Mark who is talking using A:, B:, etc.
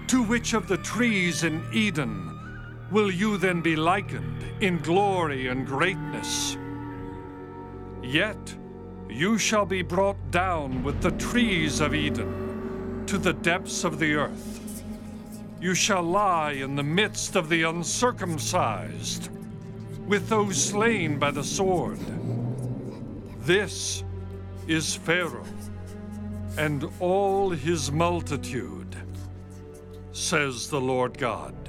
A: To which of the trees in Eden will you then be likened in glory and greatness? Yet you shall be brought down with the trees of Eden to the depths of the earth. You shall lie in the midst of the uncircumcised, with those slain by the sword. This is Pharaoh and all his multitude, says the Lord God.